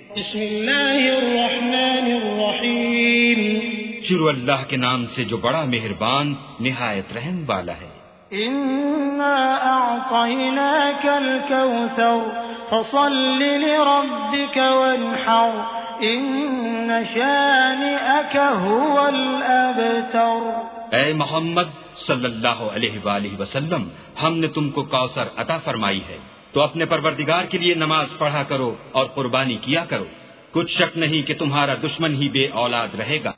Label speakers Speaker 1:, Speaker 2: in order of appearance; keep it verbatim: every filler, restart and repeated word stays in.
Speaker 1: बिस्मिल्लाहिर्रहमानिर्रहीम।
Speaker 2: शुरू अल्लाह के नाम से जो बड़ा मेहरबान निहायत रहम वाला है।
Speaker 1: इन्ना अअतैनाकल कौसर फसल्लि लिरब्बिक वन्हर इन्न शानिअक हुवल अबतर।
Speaker 2: ऐ मोहम्मद सल्लल्लाहु अलैहि वसल्लम, हमने तुमको कौसर अता फरमाई है, तो अपने परवरदिगार के लिए नमाज पढ़ा करो और कुर्बानी किया करो। कुछ शक नहीं कि तुम्हारा दुश्मन ही बे औलाद रहेगा।